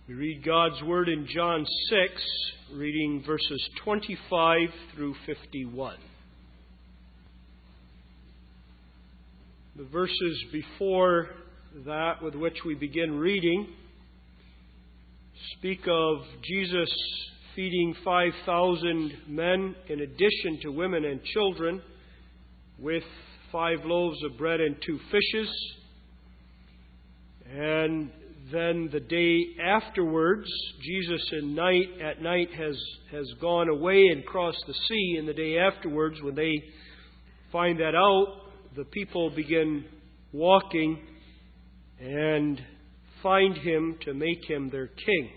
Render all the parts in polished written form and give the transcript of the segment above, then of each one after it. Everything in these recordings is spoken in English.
We read God's Word in John 6, reading verses 25 through 51. The verses before that with which we begin reading speak of Jesus feeding 5,000 men in addition to women and children with 5 loaves of bread and 2 fishes. And then the day afterwards, Jesus at night has gone away and crossed the sea. And the day afterwards, when they find that out, the people begin walking and find him to make him their king.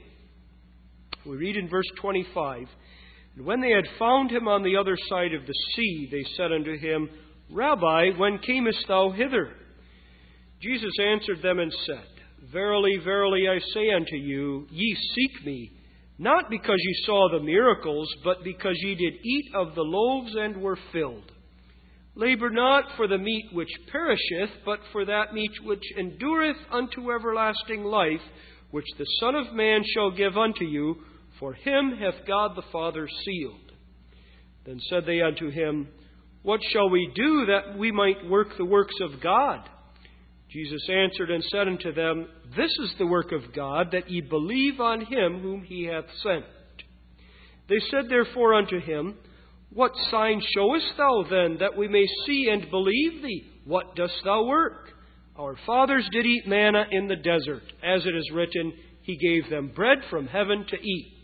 We read in verse 25, "And when they had found him on the other side of the sea, they said unto him, Rabbi, when camest thou hither? Jesus answered them and said, Verily, verily, I say unto you, ye seek me, not because ye saw the miracles, but because ye did eat of the loaves and were filled. Labor not for the meat which perisheth, but for that meat which endureth unto everlasting life, which the Son of Man shall give unto you, for him hath God the Father sealed. Then said they unto him, What shall we do that we might work the works of God? Jesus answered and said unto them, This is the work of God, that ye believe on him whom he hath sent. They said therefore unto him, What sign showest thou then, that we may see and believe thee? What dost thou work? Our fathers did eat manna in the desert, as it is written, He gave them bread from heaven to eat.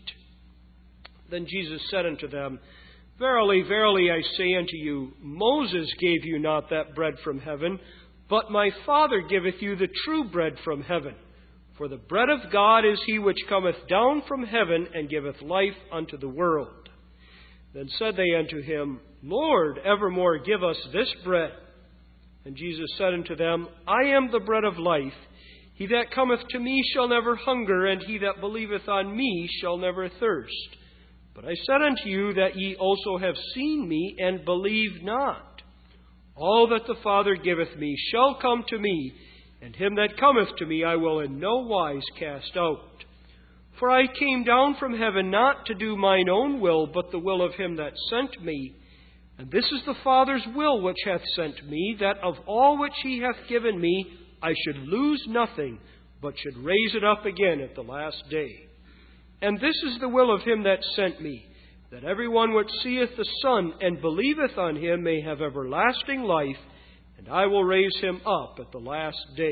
Then Jesus said unto them, Verily, verily, I say unto you, Moses gave you not that bread from heaven, but my Father giveth you the true bread from heaven. For the bread of God is he which cometh down from heaven, and giveth life unto the world. Then said they unto him, Lord, evermore give us this bread. And Jesus said unto them, I am the bread of life. He that cometh to me shall never hunger, and he that believeth on me shall never thirst. But I said unto you that ye also have seen me, and believe not. All that the Father giveth me shall come to me, and him that cometh to me I will in no wise cast out. For I came down from heaven not to do mine own will, but the will of him that sent me. And this is the Father's will which hath sent me, that of all which he hath given me I should lose nothing, but should raise it up again at the last day. And this is the will of him that sent me, that every one which seeth the Son and believeth on him may have everlasting life, and I will raise him up at the last day.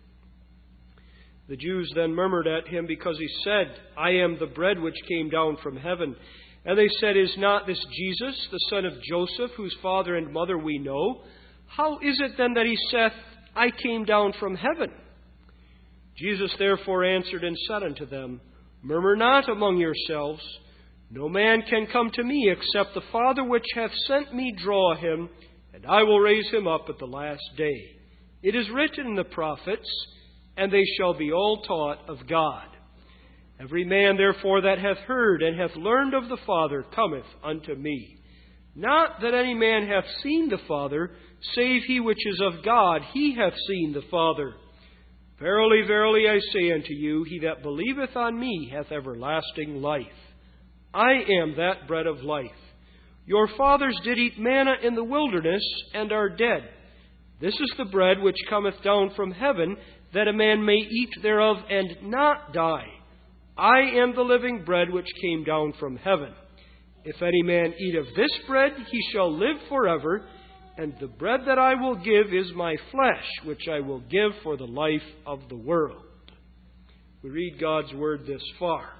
The Jews then murmured at him because he said, I am the bread which came down from heaven. And they said, Is not this Jesus, the son of Joseph, whose father and mother we know? How is it then that he saith, I came down from heaven? Jesus therefore answered and said unto them, Murmur not among yourselves. No man can come to me except the Father which hath sent me draw him, and I will raise him up at the last day. It is written in the prophets, and they shall be all taught of God. Every man therefore that hath heard and hath learned of the Father cometh unto me. Not that any man hath seen the Father, save he which is of God, he hath seen the Father. Verily, verily, I say unto you, he that believeth on me hath everlasting life. I am that bread of life. Your fathers did eat manna in the wilderness, and are dead. This is the bread which cometh down from heaven, that a man may eat thereof and not die. I am the living bread which came down from heaven. If any man eat of this bread, he shall live forever, and the bread that I will give is my flesh, which I will give for the life of the world. We read God's Word this far.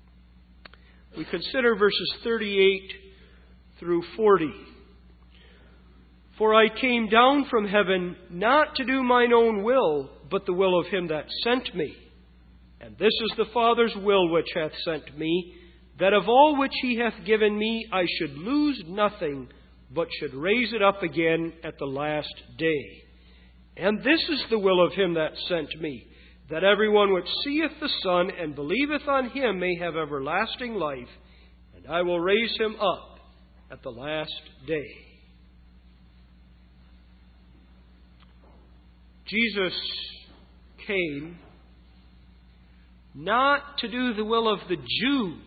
We consider verses 38 through 40. For I came down from heaven not to do mine own will, but the will of him that sent me. And this is the Father's will which hath sent me, that of all which he hath given me I should lose nothing, but should raise it up again at the last day. And this is the will of him that sent me, that every one which seeth the Son and believeth on him may have everlasting life, and I will raise him up at the last day. Jesus came not to do the will of the Jews,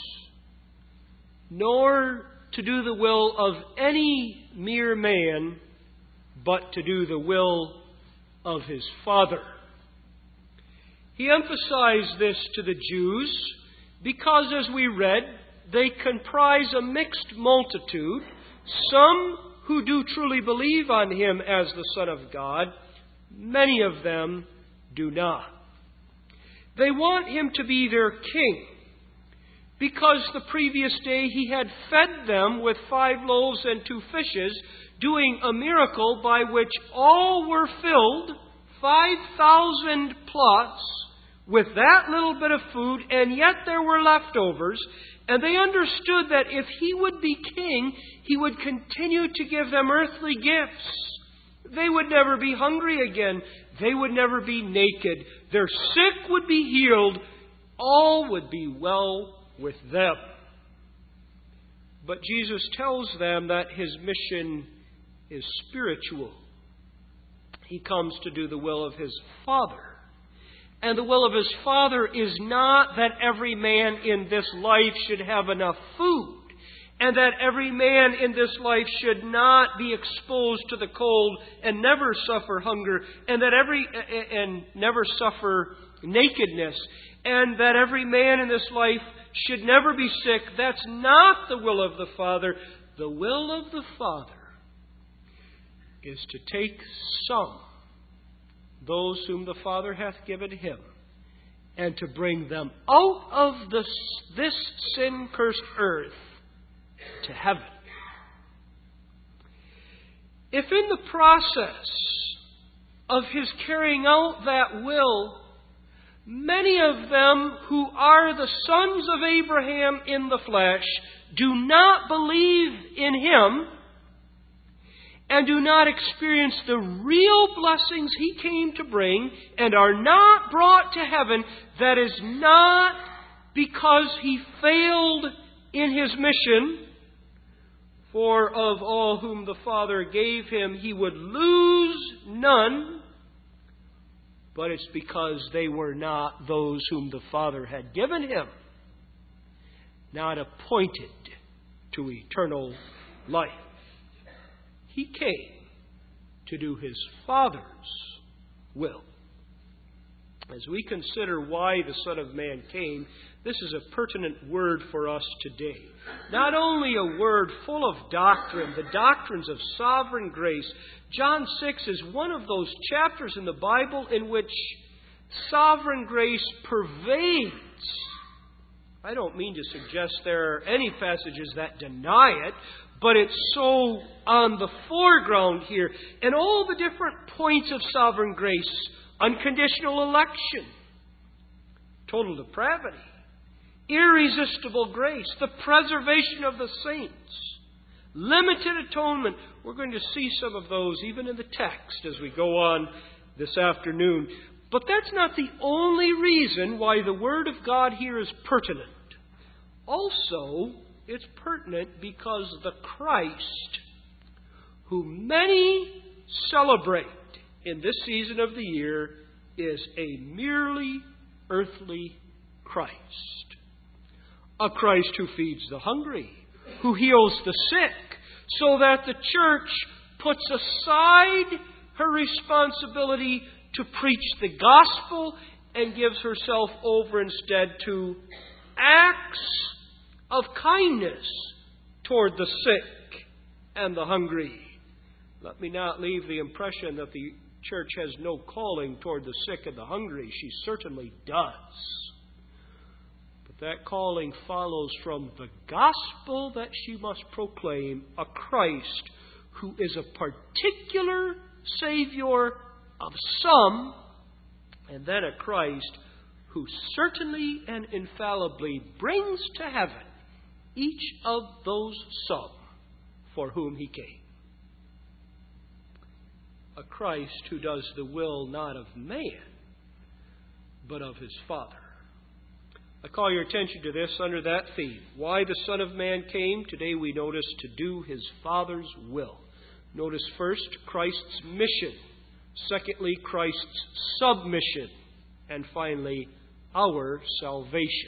nor to do the will of any mere man, but to do the will of His Father. He emphasized this to the Jews because, as we read, they comprise a mixed multitude, some who do truly believe on Him as the Son of God, many of them do not. They want Him to be their king, because the previous day He had fed them with 5 loaves and 2 fishes, doing a miracle by which all were filled, 5,000 plus, with that little bit of food, and yet there were leftovers. And they understood that if He would be king, He would continue to give them earthly gifts. They would never be hungry again. They would never be naked. Their sick would be healed. All would be well with them. But Jesus tells them that His mission is spiritual. He comes to do the will of His Father. And the will of His Father is not that every man in this life should have enough food, and that every man in this life should not be exposed to the cold and never suffer hunger, and never suffer nakedness, and that every man in this life should never be sick. That's not the will of the Father. The will of the Father is to take some, those whom the Father hath given Him, and to bring them out of this sin-cursed earth to heaven. If in the process of His carrying out that will, many of them who are the sons of Abraham in the flesh do not believe in Him, and do not experience the real blessings He came to bring, and are not brought to heaven, that is not because He failed in His mission, for of all whom the Father gave Him, He would lose none, but it's because they were not those whom the Father had given Him, not appointed to eternal life. He came to do His Father's will. As we consider why the Son of Man came, this is a pertinent word for us today. Not only a word full of doctrine, the doctrines of sovereign grace. John 6 is one of those chapters in the Bible in which sovereign grace pervades. I don't mean to suggest there are any passages that deny it, but it's so on the foreground here. And all the different points of sovereign grace: unconditional election, total depravity, irresistible grace, the preservation of the saints, limited atonement. We're going to see some of those even in the text as we go on this afternoon. But that's not the only reason why the Word of God here is pertinent. Also, it's pertinent because the Christ, who many celebrate in this season of the year, is a merely earthly Christ. A Christ who feeds the hungry, who heals the sick, so that the church puts aside her responsibility to preach the gospel and gives herself over instead to acts of kindness toward the sick and the hungry. Let me not leave the impression that the church has no calling toward the sick and the hungry. She certainly does. But that calling follows from the gospel that she must proclaim: a Christ who is a particular Savior of some, and then a Christ who certainly and infallibly brings to heaven each of those some for whom He came. A Christ who does the will not of man, but of His Father. I call your attention to this under that theme. Why the Son of Man came. Today we notice to do His Father's will. Notice first Christ's mission. Secondly, Christ's submission. And finally, our salvation.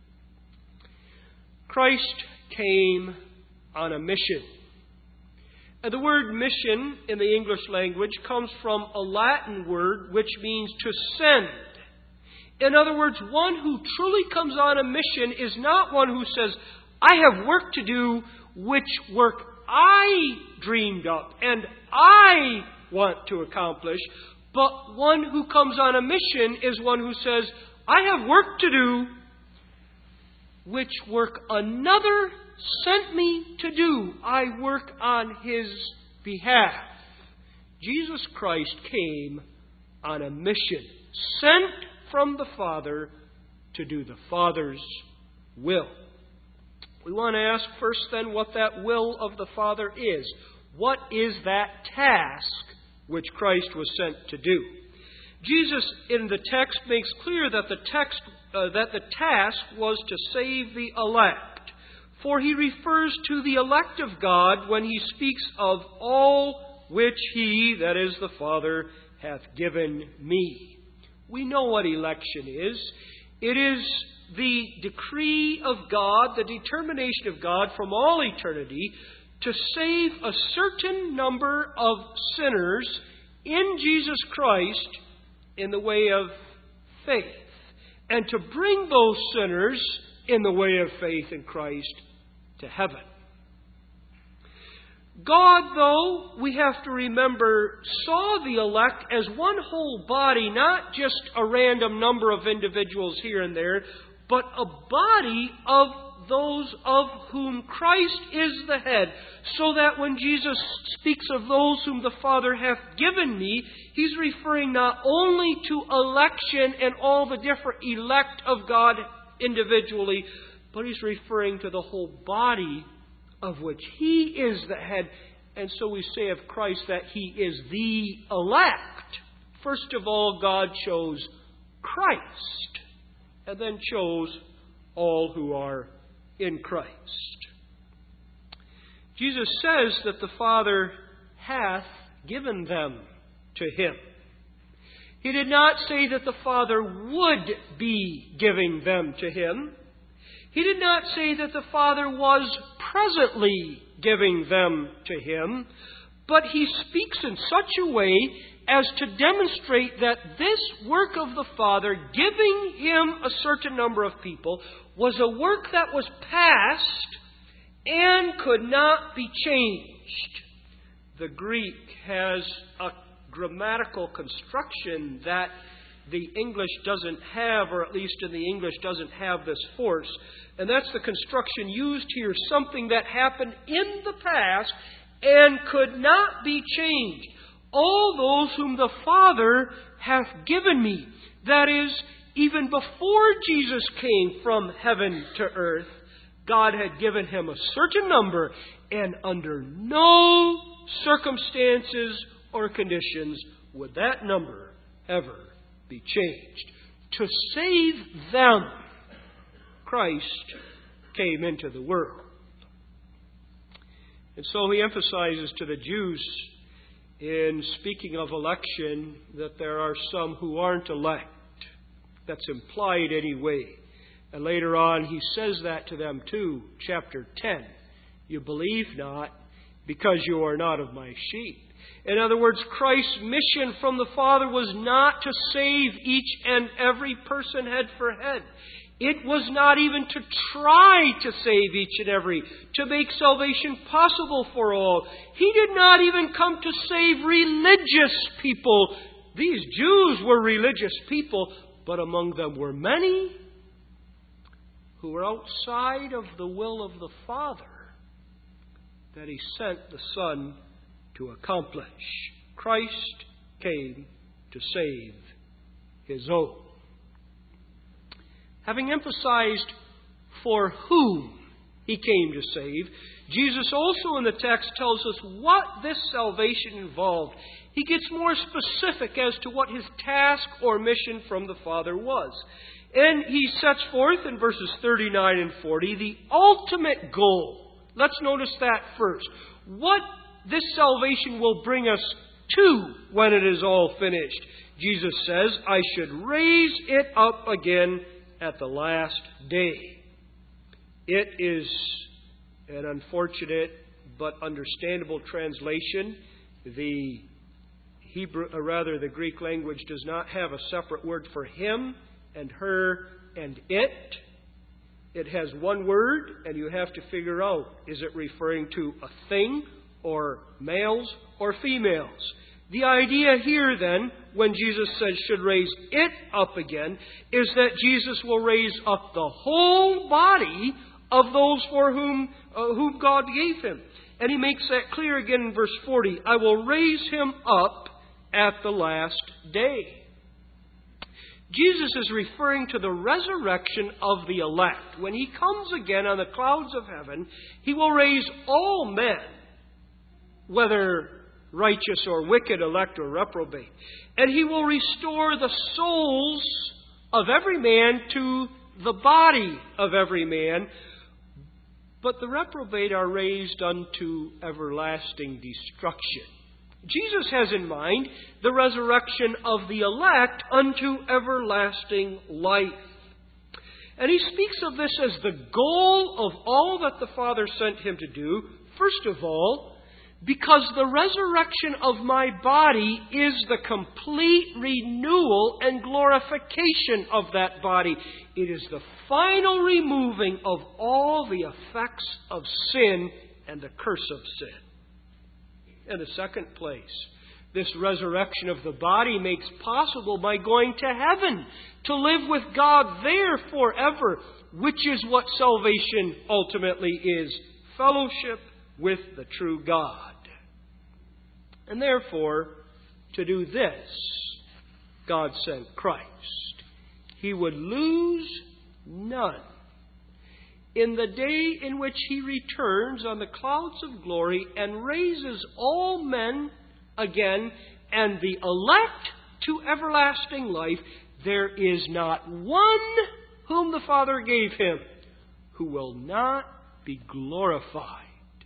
Christ came on a mission. And the word mission in the English language comes from a Latin word which means to send. In other words, one who truly comes on a mission is not one who says, I have work to do, which work I dreamed up and I want to accomplish. But one who comes on a mission is one who says, I have work to do, which work another sent me to do. I work on His behalf. Jesus Christ came on a mission, sent from the Father to do the Father's will. We want to ask first then what that will of the Father is. What is that task which Christ was sent to do? Jesus in the text makes clear that the task was to save the elect. For He refers to the elect of God when He speaks of all which He, that is the Father, hath given me. We know what election is. It is the decree of God, the determination of God from all eternity to save a certain number of sinners in Jesus Christ in the way of faith, and to bring those sinners in the way of faith in Christ to heaven. God, though, we have to remember, saw the elect as one whole body, not just a random number of individuals here and there, but a body of those of whom Christ is the head, so that when Jesus speaks of those whom the Father hath given me, He's referring not only to election and all the different elect of God individually, but He's referring to the whole body of which He is the head. And so we say of Christ that He is the elect. First of all, God chose Christ, and then chose all who are in Christ. Jesus says that the Father hath given them to Him. He did not say that the Father would be giving them to Him. He did not say that the Father was presently giving them to Him, but He speaks in such a way as to demonstrate that this work of the Father, giving Him a certain number of people, was a work that was past and could not be changed. The Greek has a grammatical construction that the English doesn't have, or at least in the English doesn't have this force. And that's the construction used here, something that happened in the past and could not be changed. All those whom the Father hath given me. That is, even before Jesus came from heaven to earth, God had given Him a certain number, and under no circumstances or conditions would that number ever be changed. To save them, Christ came into the world. And so He emphasizes to the Jews in speaking of election that there are some who aren't elect. That's implied anyway. And later on He says that to them too, chapter 10. You believe not because you are not of my sheep. In other words, Christ's mission from the Father was not to save each and every person head for head. It was not even to try to save each and every, to make salvation possible for all. He did not even come to save religious people. These Jews were religious people, but among them were many who were outside of the will of the Father that He sent the Son to accomplish. Christ came to save His own. Having emphasized for whom He came to save, Jesus also in the text tells us what this salvation involved. He gets more specific as to what His task or mission from the Father was. And He sets forth in verses 39 and 40 the ultimate goal. Let's notice that first. What this salvation will bring us to when it is all finished. Jesus says, I should raise it up again at the last day. It is an unfortunate but understandable translation. The Greek language does not have a separate word for him and her and it. It has one word, and you have to figure out, is it referring to a thing, or males, or females? The idea here, then, when Jesus says should raise it up again, is that Jesus will raise up the whole body of those for whom God gave him. And he makes that clear again in verse 40. I will raise him up at the last day. Jesus is referring to the resurrection of the elect. When he comes again on the clouds of heaven, he will raise all men, whether righteous or wicked, elect or reprobate. And he will restore the souls of every man to the body of every man. But the reprobate are raised unto everlasting destruction. Jesus has in mind the resurrection of the elect unto everlasting life. And he speaks of this as the goal of all that the Father sent him to do. First of all, because the resurrection of my body is the complete renewal and glorification of that body. It is the final removing of all the effects of sin and the curse of sin. In the second place, this resurrection of the body makes possible by going to heaven, to live with God there forever, which is what salvation ultimately is, fellowship with the true God. And therefore, to do this, God sent Christ. He would lose none. In the day in which he returns on the clouds of glory and raises all men again and the elect to everlasting life, there is not one whom the Father gave him who will not be glorified.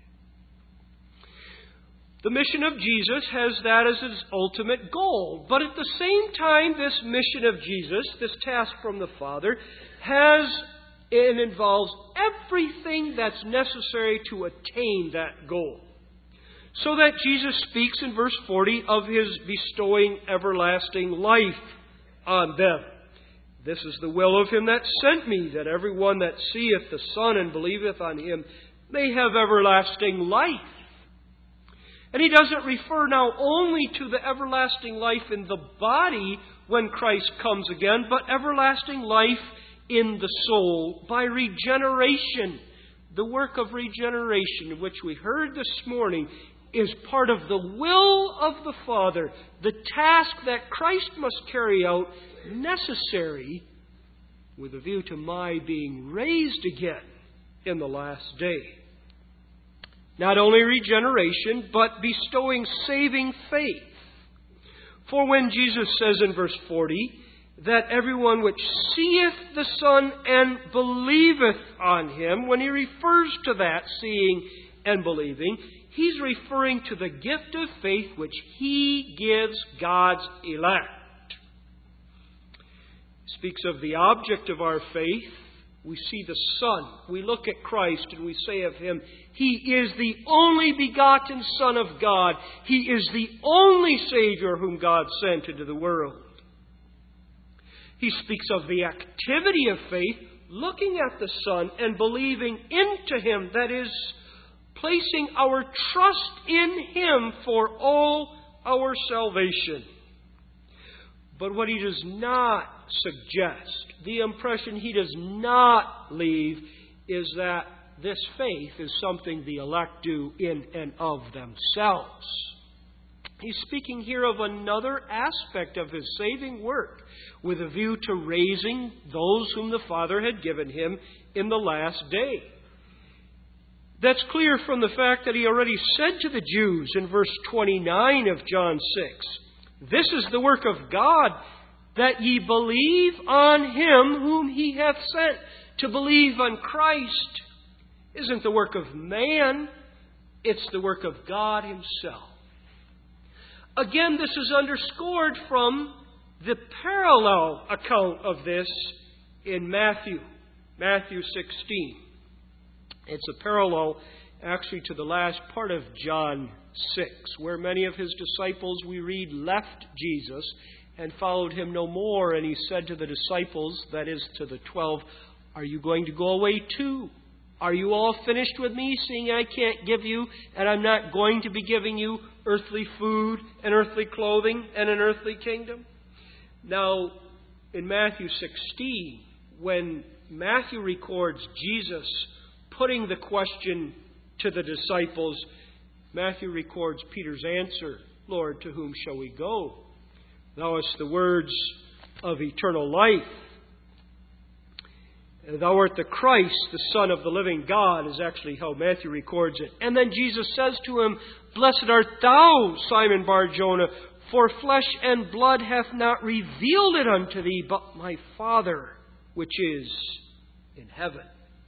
The mission of Jesus has that as its ultimate goal. But at the same time, this mission of Jesus, this task from the Father, it involves everything that's necessary to attain that goal. So that Jesus speaks in verse 40 of his bestowing everlasting life on them. This is the will of him that sent me, that every one that seeth the Son and believeth on him may have everlasting life. And he doesn't refer now only to the everlasting life in the body when Christ comes again, but everlasting life in the soul by regeneration. The work of regeneration, which we heard this morning, is part of the will of the Father, the task that Christ must carry out, necessary with a view to my being raised again in the last day. Not only regeneration, but bestowing saving faith. For when Jesus says in verse 40, that everyone which seeth the Son and believeth on him, when he refers to that, seeing and believing, he's referring to the gift of faith which he gives God's elect. He speaks of the object of our faith. We see the Son. We look at Christ and we say of him, he is the only begotten Son of God. He is the only Savior whom God sent into the world. He speaks of the activity of faith, looking at the Son and believing into him, that is, placing our trust in him for all our salvation. But what he does not suggest, the impression he does not leave, is that this faith is something the elect do in and of themselves. He's speaking here of another aspect of his saving work, with a view to raising those whom the Father had given him in the last day. That's clear from the fact that he already said to the Jews in verse 29 of John 6, "This is the work of God, that ye believe on him whom he hath sent." To believe on Christ isn't the work of man, it's the work of God himself. Again, this is underscored from the parallel account of this in Matthew 16. It's a parallel actually to the last part of John 6, where many of his disciples, we read, left Jesus and followed him no more. And he said to the disciples, that is to the 12, "Are you going to go away too? Are you all finished with me, seeing I can't give you, and I'm not going to be giving you earthly food and earthly clothing and an earthly kingdom?" Now, in Matthew 16, when Matthew records Jesus putting the question to the disciples, Matthew records Peter's answer, "Lord, to whom shall we go? Thou hast the words of eternal life. Thou art the Christ, the Son of the living God," is actually how Matthew records it. And then Jesus says to him, "Blessed art thou, Simon Bar-Jonah, for flesh and blood hath not revealed it unto thee, but my Father which is in heaven."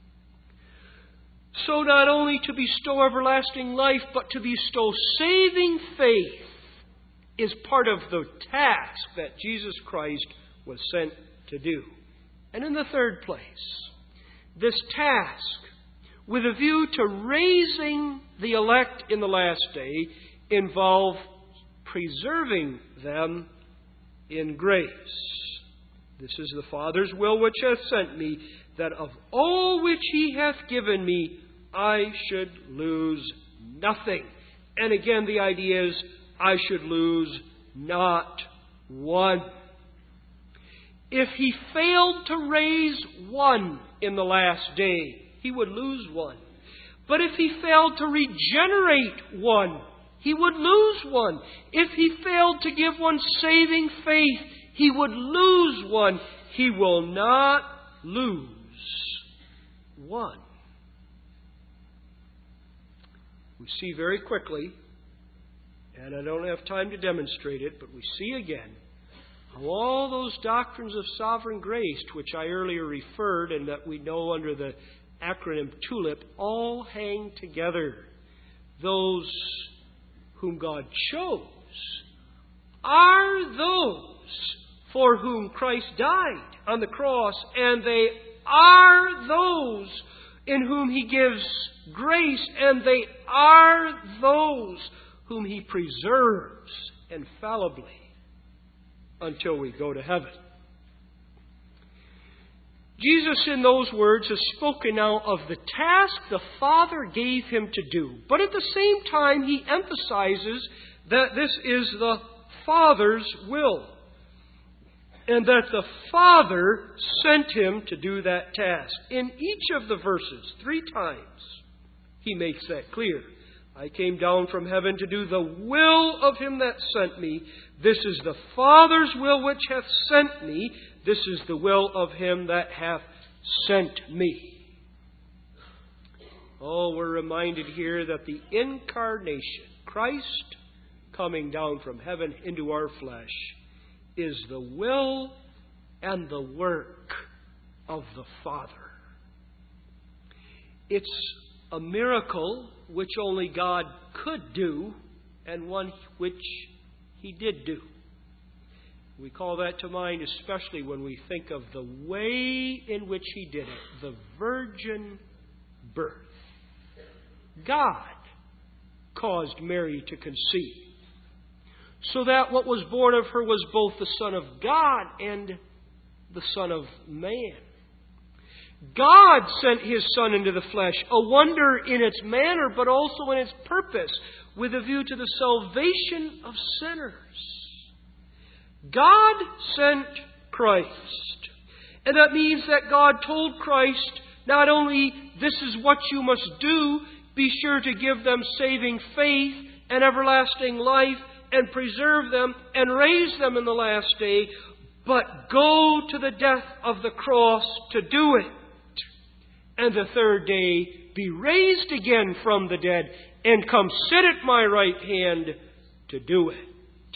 So not only to bestow everlasting life, but to bestow saving faith is part of the task that Jesus Christ was sent to do. And in the third place, this task, with a view to raising the elect in the last day, involves preserving them in grace. This is the Father's will which hath sent me, that of all which He hath given me, I should lose nothing. And again, the idea is, I should lose not one. If He failed to raise one in the last day, He would lose one. But if He failed to regenerate one, He would lose one. If He failed to give one saving faith, He would lose one. He will not lose one. We see very quickly, and I don't have time to demonstrate it, but we see again how all those doctrines of sovereign grace, to which I earlier referred and that we know under the acronym TULIP, all hang together. Those whom God chose are those for whom Christ died on the cross, and they are those in whom He gives grace, and they are those whom He preserves infallibly until we go to heaven. Jesus, in those words, has spoken now of the task the Father gave Him to do. But at the same time, He emphasizes that this is the Father's will, and that the Father sent Him to do that task. In each of the verses, 3 times, He makes that clear. I came down from heaven to do the will of Him that sent me. This is the Father's will which hath sent me. This is the will of Him that hath sent me. Oh, we're reminded here that the incarnation, Christ coming down from heaven into our flesh, is the will and the work of the Father. It's a miracle which only God could do, and one which He did do. We call that to mind especially when we think of the way in which He did it, the virgin birth. God caused Mary to conceive, so that what was born of her was both the Son of God and the Son of man. God sent His Son into the flesh, a wonder in its manner, but also in its purpose, with a view to the salvation of sinners. God sent Christ. And that means that God told Christ, not only this is what you must do, be sure to give them saving faith and everlasting life, and preserve them and raise them in the last day, but go to the death of the cross to do it. And the third day be raised again from the dead and come sit at my right hand to do it.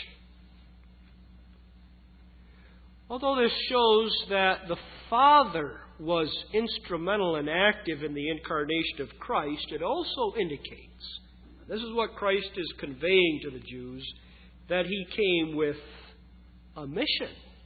Although this shows that the Father was instrumental and active in the incarnation of Christ, it also indicates, this is what Christ is conveying to the Jews, that He came with a mission.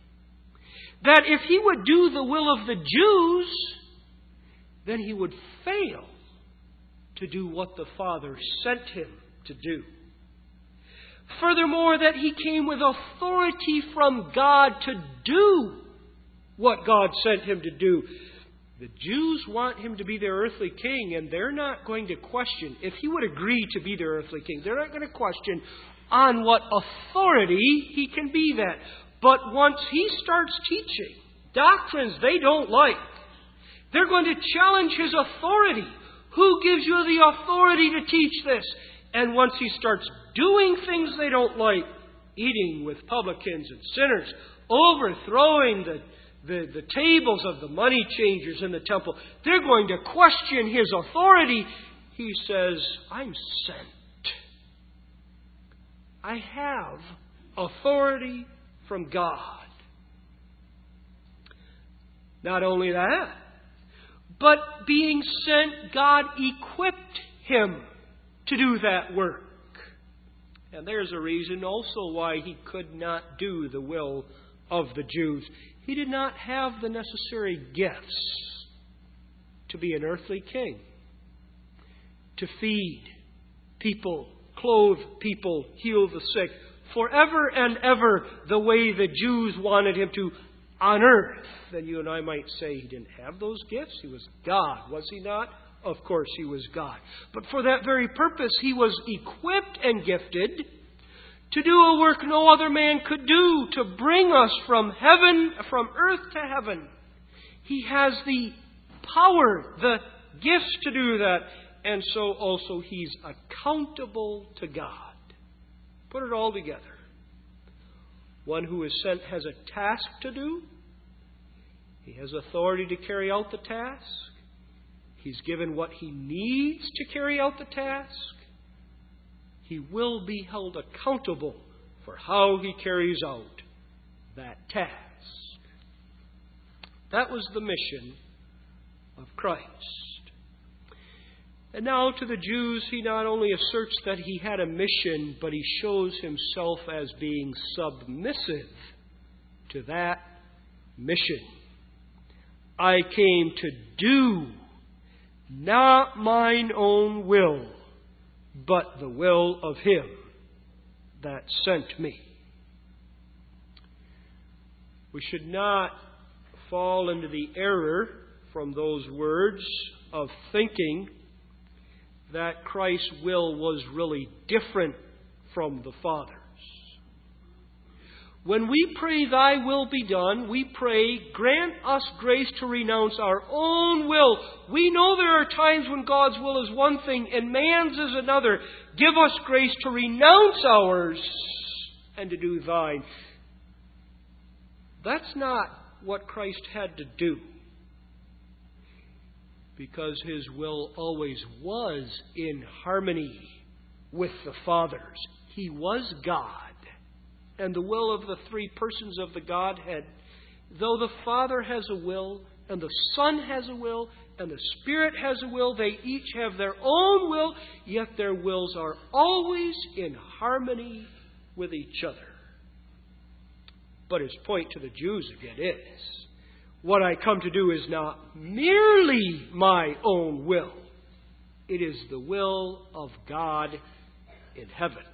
that if he would do the will of the Jews, then he would fail to do what the Father sent him to do. Furthermore, that he came with authority from God to do what God sent him to do. The Jews want him to be their earthly king, and they're not going to question. If he would agree to be their earthly king, they're not going to question on what authority he can be that. But once he starts teaching doctrines they don't like, they're going to challenge his authority. Who gives you the authority to teach this? And once he starts doing things they don't like, eating with publicans and sinners, overthrowing the tables of the money changers in the temple, they're going to question his authority. He says, I'm sent. I have authority from God. Not only that, but being sent, God equipped him to do that work. And there's a reason also why he could not do the will of the Jews. He did not have the necessary gifts to be an earthly king, to feed people, clothe people, heal the sick, forever and ever the way the Jews wanted him to on earth. Then you and I might say he didn't have those gifts. He was God, was he not? Of course he was God. But for that very purpose, he was equipped and gifted to do a work no other man could do, to bring us from earth to heaven. He has the power, the gifts to do that. And so also he's accountable to God. Put it all together. One who is sent has a task to do. He has authority to carry out the task. He's given what he needs to carry out the task. He will be held accountable for how he carries out that task. That was the mission of Christ. And now to the Jews, he not only asserts that he had a mission, but he shows himself as being submissive to that mission. I came to do not mine own will, but the will of him that sent me. We should not fall into the error from those words of thinking that Christ's will was really different from the Father's. When we pray, thy will be done, we pray, grant us grace to renounce our own will. We know there are times when God's will is one thing and man's is another. Give us grace to renounce ours and to do thine. That's not what Christ had to do, because his will always was in harmony with the Father's. He was God. And the will of the three persons of the Godhead, though the Father has a will, and the Son has a will, and the Spirit has a will, they each have their own will, yet their wills are always in harmony with each other. But his point to the Jews again is, what I come to do is not merely my own will. It is the will of God in heaven.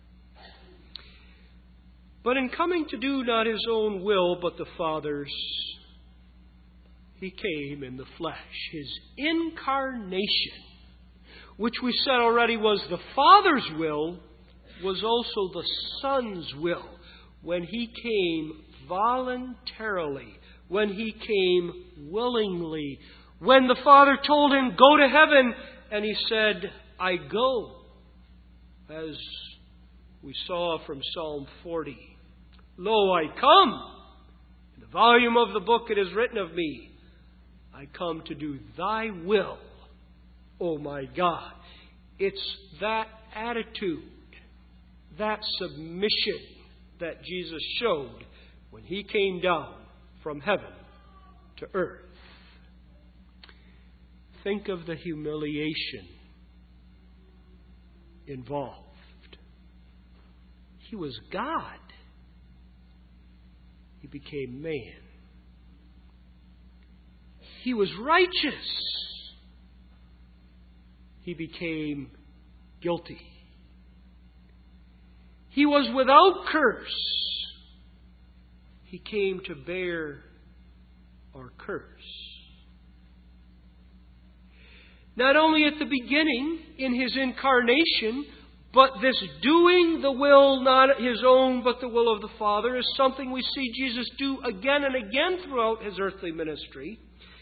But in coming to do not his own will, but the Father's, he came in the flesh. His incarnation, which we said already was the Father's will, was also the Son's will. When he came voluntarily, when he came willingly, when the Father told him, go to heaven, and he said, I go. As we saw from Psalm 40. Lo, I come. In the volume of the book it is written of me, I come to do thy will, O my God. It's that attitude, that submission that Jesus showed when he came down from heaven to earth. Think of the humiliation involved. He was God. He became man. He was righteous. He became guilty. He was without curse. He came to bear our curse. Not only at the beginning, in His incarnation, but this doing the will, not His own, but the will of the Father, is something we see Jesus do again and again throughout His earthly ministry.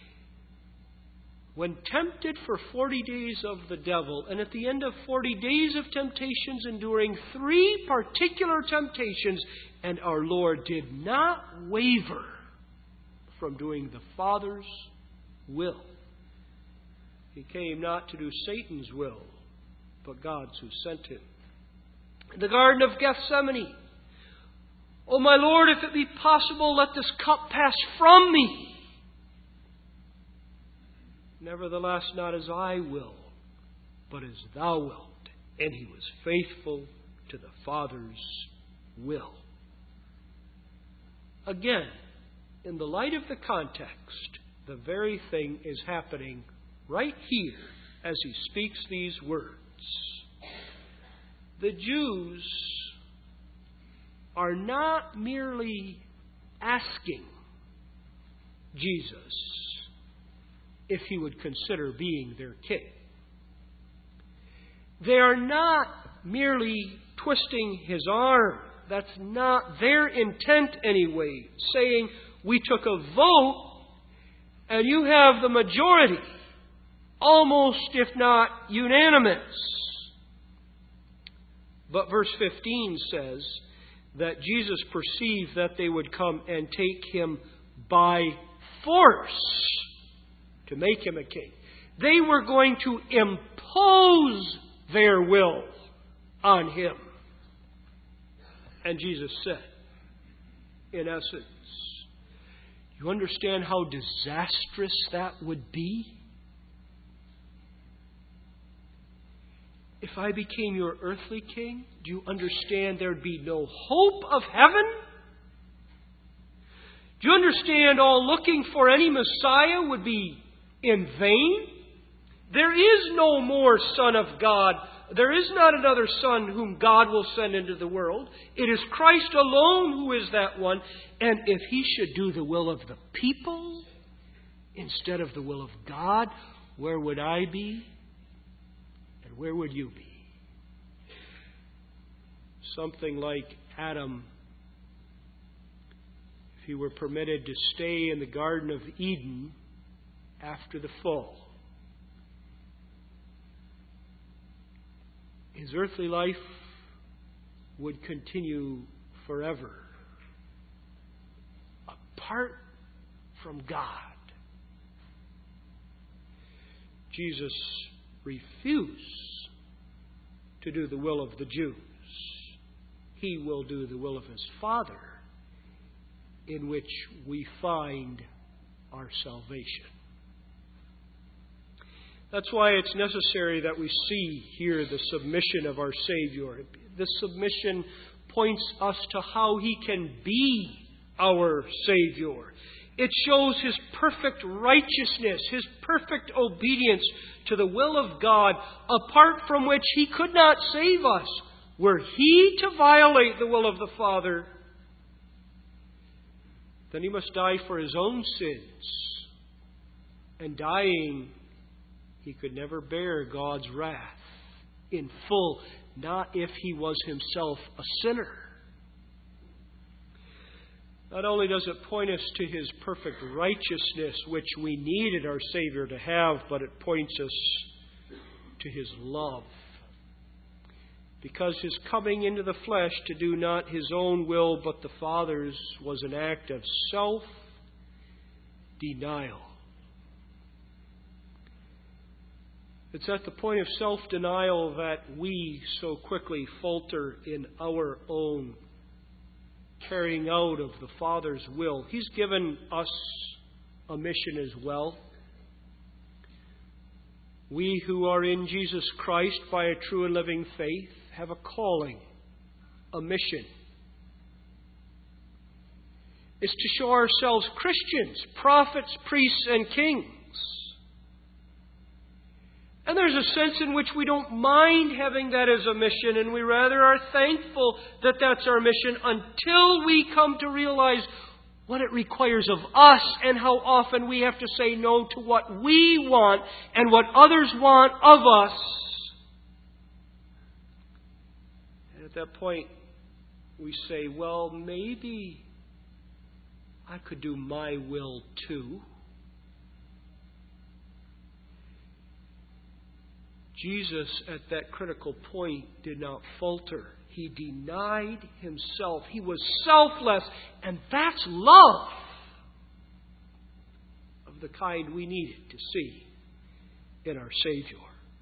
When tempted for 40 days of the devil, and at the end of 40 days of temptations, enduring 3 particular temptations, and our Lord did not waver from doing the Father's will. He came not to do Satan's will, but God's who sent Him. In the Garden of Gethsemane, "O my Lord, if it be possible, let this cup pass from me. Nevertheless, not as I will, but as Thou wilt." And He was faithful to the Father's will. Again, in the light of the context, the very thing is happening right here as He speaks these words. The Jews are not merely asking Jesus if He would consider being their king. They are not merely twisting His arm. That's not their intent anyway, saying, "We took a vote and you have the majority, almost if not unanimous." But verse 15 says that Jesus perceived that they would come and take Him by force to make Him a king. They were going to impose their will on Him. And Jesus said, in essence, you understand how disastrous that would be? If I became your earthly king, do you understand there'd be no hope of heaven? Do you understand all looking for any Messiah would be in vain? There is no more Son of God. There is not another Son whom God will send into the world. It is Christ alone who is that one. And if He should do the will of the people instead of the will of God, where would I be? And where would you be? Something like Adam, if he were permitted to stay in the Garden of Eden after the fall. His earthly life would continue forever, apart from God. Jesus refused to do the will of the Jews. He will do the will of His Father, in which we find our salvation. That's why it's necessary that we see here the submission of our Savior. This submission points us to how He can be our Savior. It shows His perfect righteousness, His perfect obedience to the will of God, apart from which He could not save us. Were He to violate the will of the Father, then He must die for His own sins. And dying, He could never bear God's wrath in full, not if He was Himself a sinner. Not only does it point us to His perfect righteousness, which we needed our Savior to have, but it points us to His love. Because His coming into the flesh to do not His own will but the Father's was an act of self-denial. It's at the point of self-denial that we so quickly falter in our own carrying out of the Father's will. He's given us a mission as well. We who are in Jesus Christ by a true and living faith have a calling, a mission. is to show ourselves Christians, prophets, priests, and kings. And there's a sense in which we don't mind having that as a mission, and we rather are thankful that that's our mission until we come to realize what it requires of us and how often we have to say no to what we want and what others want of us. And at that point, we say, well, maybe I could do my will too. Jesus, at that critical point, did not falter. He denied himself. He was selfless. And that's love of the kind we needed to see in our Savior.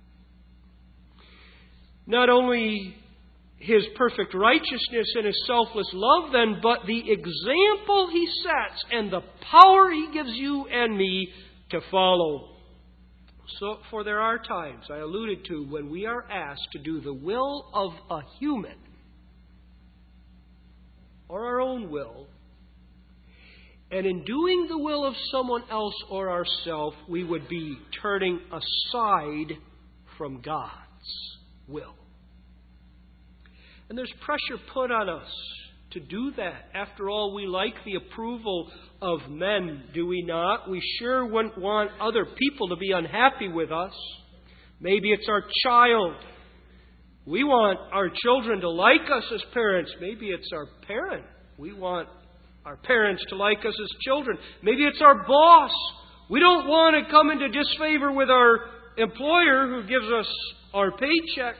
Not only His perfect righteousness and His selfless love then, but the example He sets and the power He gives you and me to follow. So, for there are times, I alluded to, when we are asked to do the will of a human, or our own will, and in doing the will of someone else or ourselves, we would be turning aside from God's will. And there's pressure put on us to do that. After all, we like the approval of men, do we not? We sure wouldn't want other people to be unhappy with us. Maybe it's our child. We want our children to like us as parents. Maybe it's our parent. We want our parents to like us as children. Maybe it's our boss. We don't want to come into disfavor with our employer who gives us our paycheck.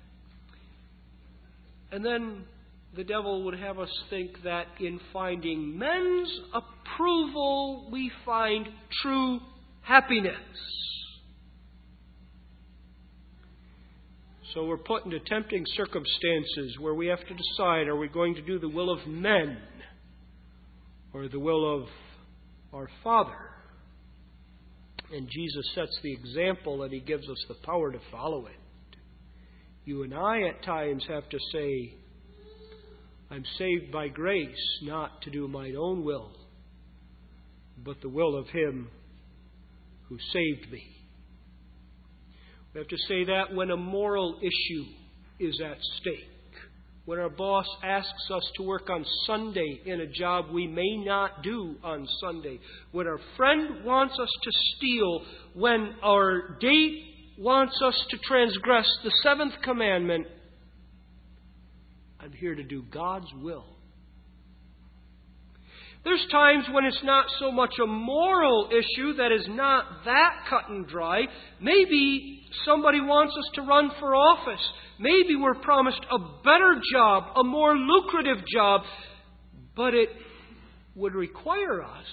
And then the devil would have us think that in finding men's approval, we find true happiness. So we're put into tempting circumstances where we have to decide, are we going to do the will of men or the will of our Father? And Jesus sets the example and He gives us the power to follow it. You and I at times have to say, I'm saved by grace, not to do mine own will, but the will of Him who saved me. We have to say that when a moral issue is at stake. When our boss asks us to work on Sunday in a job we may not do on Sunday. When our friend wants us to steal. When our date wants us to transgress the seventh commandment. I'm here to do God's will. There's times when it's not so much a moral issue that is not that cut and dry. Maybe somebody wants us to run for office. Maybe we're promised a better job, a more lucrative job, but it would require us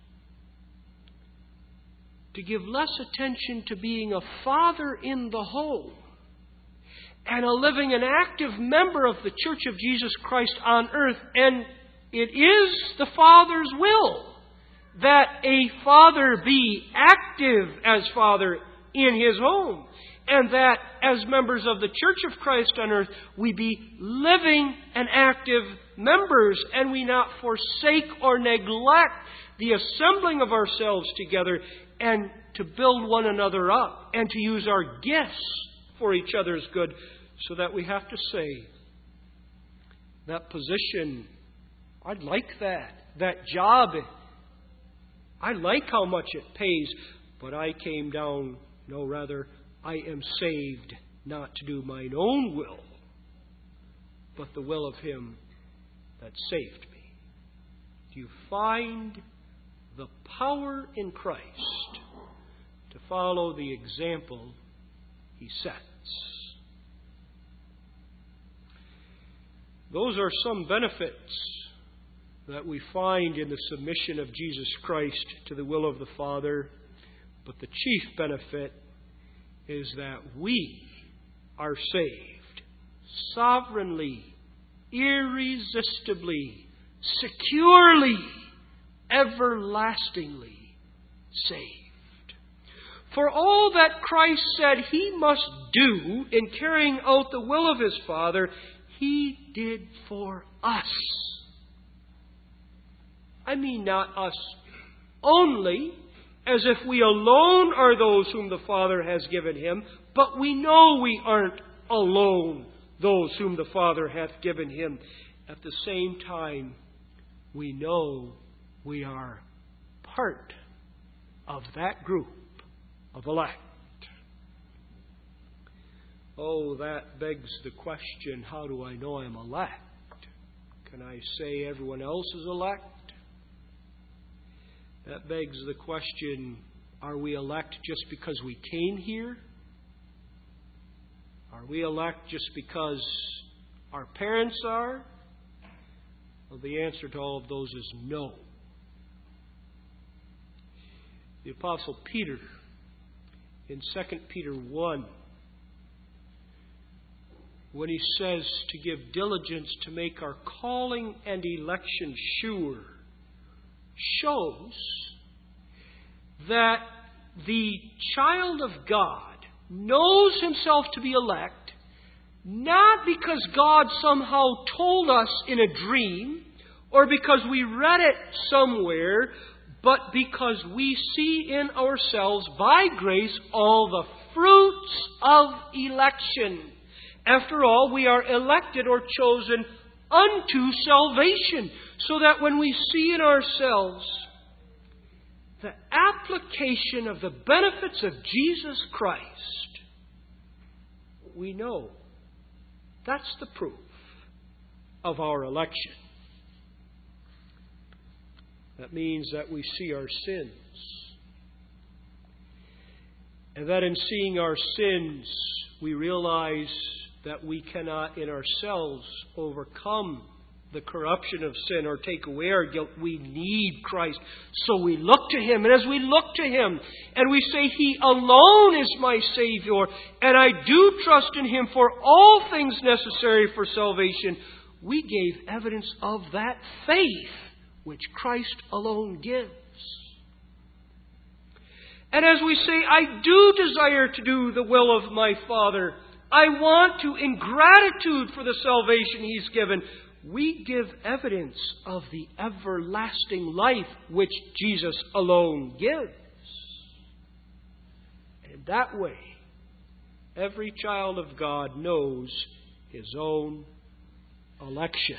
to give less attention to being a father in the home and a living and active member of the Church of Jesus Christ on earth. And it is the Father's will that a father be active as father in his home, and that as members of the Church of Christ on earth, we be living and active members, and we not forsake or neglect the assembling of ourselves together and to build one another up and to use our gifts for each other's good, so that we have to say, that position, I'd like that. That job, I like how much it pays, but I came down, no, rather, I am saved not to do mine own will, but the will of Him that saved me. Do you find the power in Christ to follow the example He sets? Those are some benefits that we find in the submission of Jesus Christ to the will of the Father. But the chief benefit is that we are saved sovereignly, irresistibly, securely, everlastingly saved. For all that Christ said He must do in carrying out the will of His Father, He did for us. I mean not us only, as if we alone are those whom the Father has given Him, but we know we aren't alone, those whom the Father hath given Him. At the same time, we know we are part of that group of elect. Oh, that begs the question, how do I know I'm elect? Can I say everyone else is elect? That begs the question, are we elect just because we came here? Are we elect just because our parents are? Well, the answer to all of those is no. The Apostle Peter, in 2 Peter 1, when he says to give diligence to make our calling and election sure, shows that the child of God knows himself to be elect, not because God somehow told us in a dream, or because we read it somewhere, but because we see in ourselves, by grace, all the fruits of election. After all, we are elected or chosen unto salvation, so that when we see in ourselves the application of the benefits of Jesus Christ, we know that's the proof of our election. That means that we see our sins. And that in seeing our sins, we realize that we cannot in ourselves overcome the corruption of sin or take away our guilt. We need Christ. So we look to Him. And as we look to Him and we say, He alone is my Savior, and I do trust in Him for all things necessary for salvation, we gave evidence of that faith which Christ alone gives. And as we say, I do desire to do the will of my Father, I want to, in gratitude for the salvation He's given, we give evidence of the everlasting life which Jesus alone gives. And in that way, every child of God knows his own election.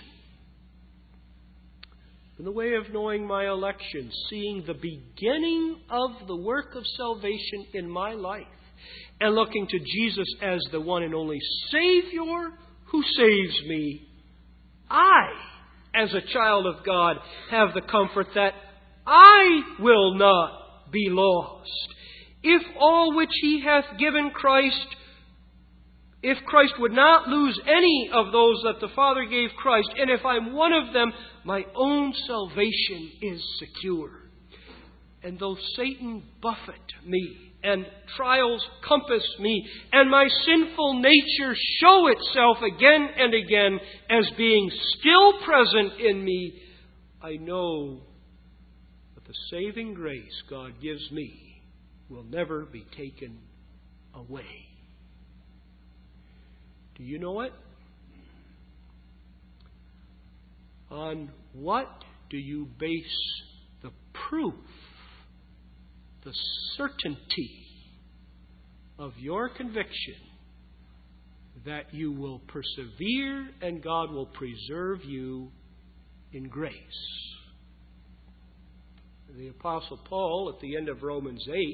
In the way of knowing my election, seeing the beginning of the work of salvation in my life, and looking to Jesus as the one and only Savior who saves me, I, as a child of God, have the comfort that I will not be lost. If all which He hath given Christ, if Christ would not lose any of those that the Father gave Christ, and if I'm one of them, my own salvation is secure. And though Satan buffet me, and trials compass me, and my sinful nature show itself again and again as being still present in me, I know that the saving grace God gives me will never be taken away. Do you know it? On what do you base the proof, the certainty of your conviction that you will persevere and God will preserve you in grace? The Apostle Paul, at the end of Romans 8,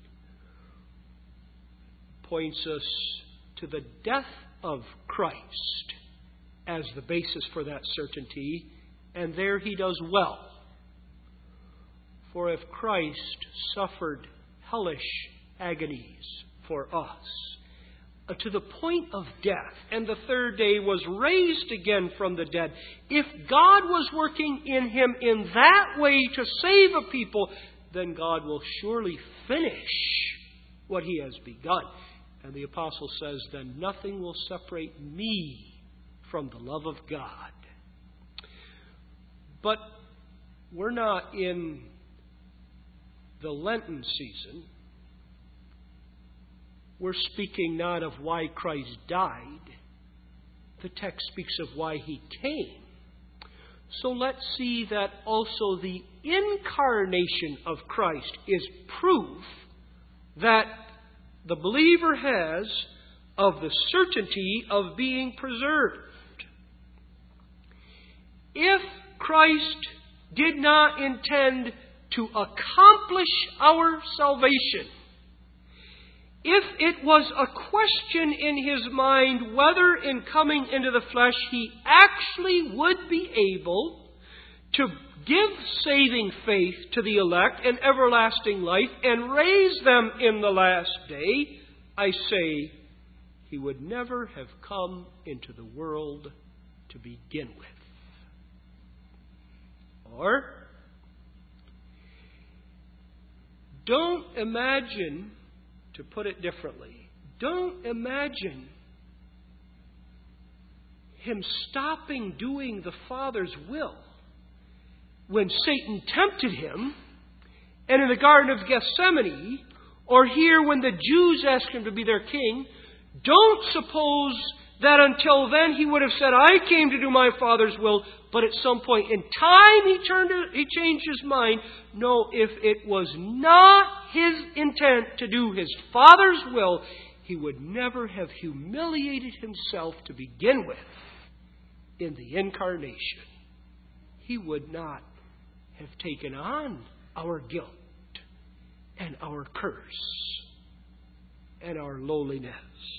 points us to the death of Christ as the basis for that certainty, and there he does well. For if Christ suffered hellish agonies for us, to the point of death, and the third day was raised again from the dead, if God was working in Him in that way to save a people, then God will surely finish what He has begun. And the Apostle says, then nothing will separate me from the love of God. But we're not in the Lenten season. We're speaking not of why Christ died. The text speaks of why He came. So let's see that also the incarnation of Christ is proof that the believer has of the certainty of being preserved. If Christ did not intend to accomplish our salvation, if it was a question in His mind whether in coming into the flesh He actually would be able to give saving faith to the elect and everlasting life and raise them in the last day, I say, He would never have come into the world to begin with. Or, don't imagine, to put it differently, don't imagine Him stopping doing the Father's will when Satan tempted Him, and in the Garden of Gethsemane, or here when the Jews asked Him to be their king. Don't suppose that until then He would have said, I came to do my Father's will, but at some point in time He changed His mind. No, if it was not His intent to do His Father's will, He would never have humiliated Himself to begin with in the incarnation. He would not have taken on our guilt and our curse and our lowliness.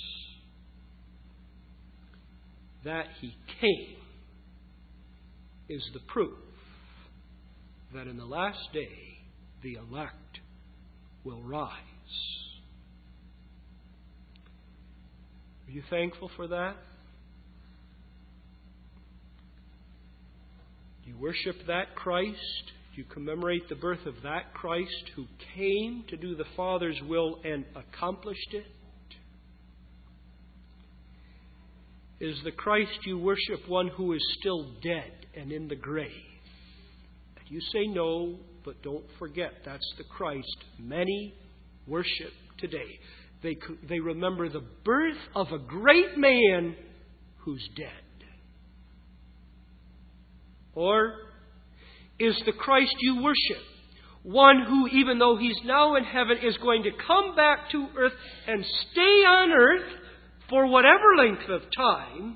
That He came is the proof that in the last day the elect will rise. Are you thankful for that? Do you worship that Christ? Do you commemorate the birth of that Christ who came to do the Father's will and accomplished it? Is the Christ you worship one who is still dead and in the grave? And you say no, but don't forget that's the Christ many worship today. They remember the birth of a great man who's dead. Or is the Christ you worship one who, even though He's now in heaven, is going to come back to earth and stay on earth for whatever length of time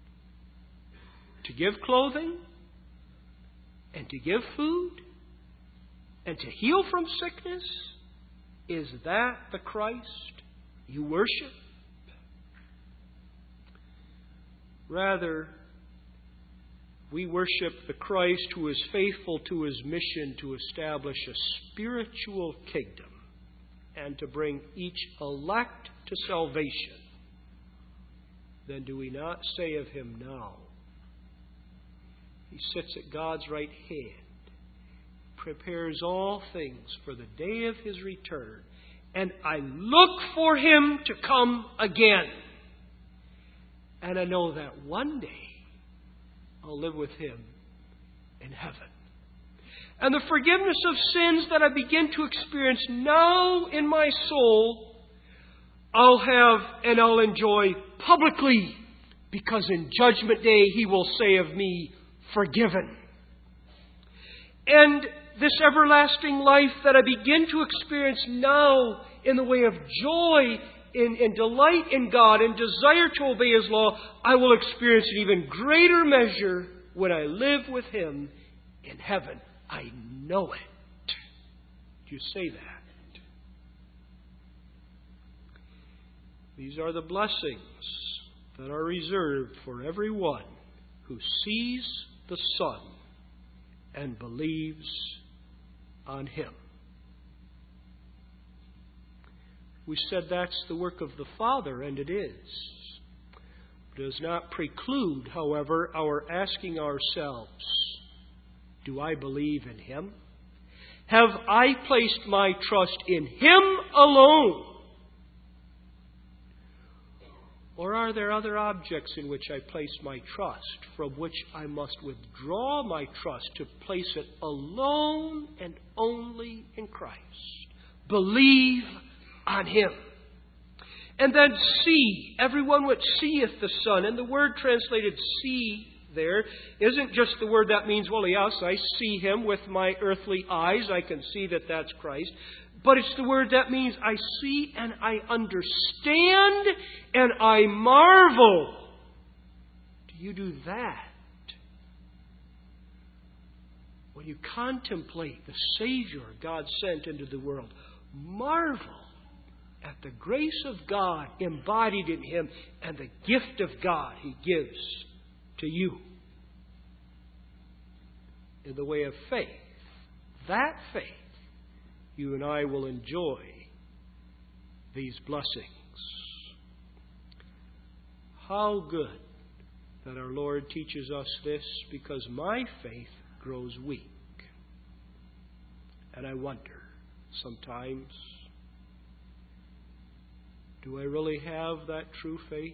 to give clothing and to give food and to heal from sickness? Is that the Christ you worship? Rather, we worship the Christ who is faithful to His mission to establish a spiritual kingdom and to bring each elect to salvation. Then do we not say of Him now, He sits at God's right hand, prepares all things for the day of His return, and I look for Him to come again. And I know that one day I'll live with Him in heaven. And the forgiveness of sins that I begin to experience now in my soul, I'll have and I'll enjoy publicly, because in Judgment Day He will say of me, forgiven. And this everlasting life that I begin to experience now in the way of joy, in delight in God and desire to obey His law, I will experience in even greater measure when I live with Him in heaven. I know it. Do you say that? These are the blessings that are reserved for everyone who sees the Son and believes on Him. We said that's the work of the Father, and it is. It does not preclude, however, our asking ourselves, do I believe in Him? Have I placed my trust in Him alone? Or are there other objects in which I place my trust, from which I must withdraw my trust to place it alone and only in Christ? Believe on Him. And then see, everyone which seeth the Son, and the word translated see there isn't just the word that means, well, yes, I see Him with my earthly eyes. I can see that that's Christ. But it's the word that means I see and I understand and I marvel. Do you do that? When you contemplate the Savior God sent into the world, marvel at the grace of God embodied in Him and the gift of God He gives to you in the way of faith. That faith, you and I will enjoy these blessings. How good that our Lord teaches us this, because my faith grows weak. And I wonder sometimes, do I really have that true faith?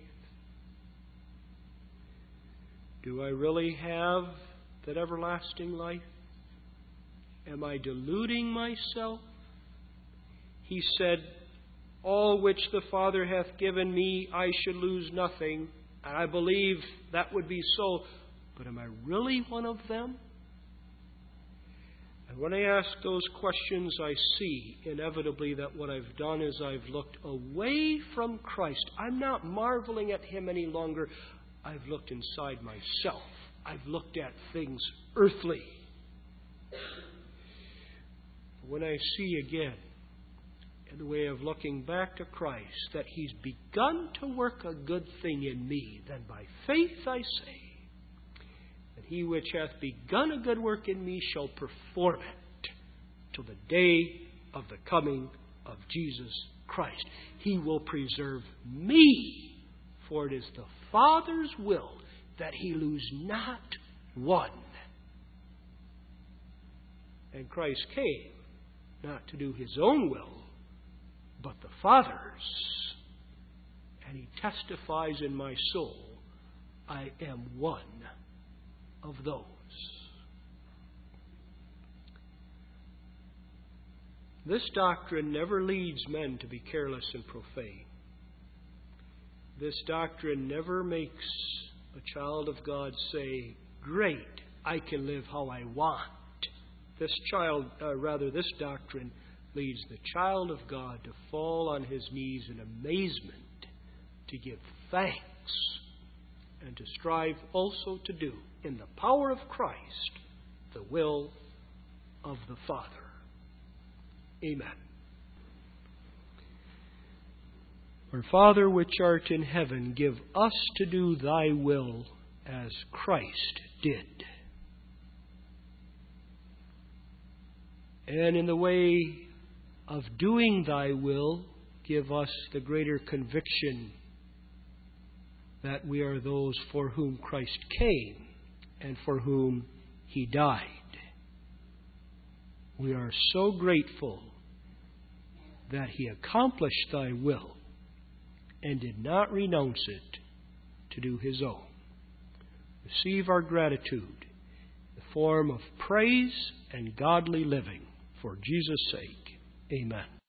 Do I really have that everlasting life? Am I deluding myself? He said, all which the Father hath given me, I should lose nothing. And I believe that would be so. But am I really one of them? And when I ask those questions, I see inevitably that what I've done is I've looked away from Christ. I'm not marveling at Him any longer. I've looked inside myself. I've looked at things earthly. When I see again, in the way of looking back to Christ, that He's begun to work a good thing in me, then by faith I say, that He which hath begun a good work in me shall perform it till the day of the coming of Jesus Christ. He will preserve me, for it is the Father's will that He lose not one. And Christ came not to do His own will, but the Father's. And He testifies in my soul, I am one of those. This doctrine never leads men to be careless and profane. This doctrine never makes a child of God say, great, I can live how I want. This doctrine leads the child of God to fall on his knees in amazement, to give thanks, and to strive also to do, in the power of Christ, the will of the Father. Amen. Our Father which art in heaven, give us to do Thy will as Christ did. And in the way of doing Thy will, give us the greater conviction that we are those for whom Christ came and for whom He died. We are so grateful that He accomplished Thy will and did not renounce it to do His own. Receive our gratitude in the form of praise and godly living. For Jesus' sake, amen.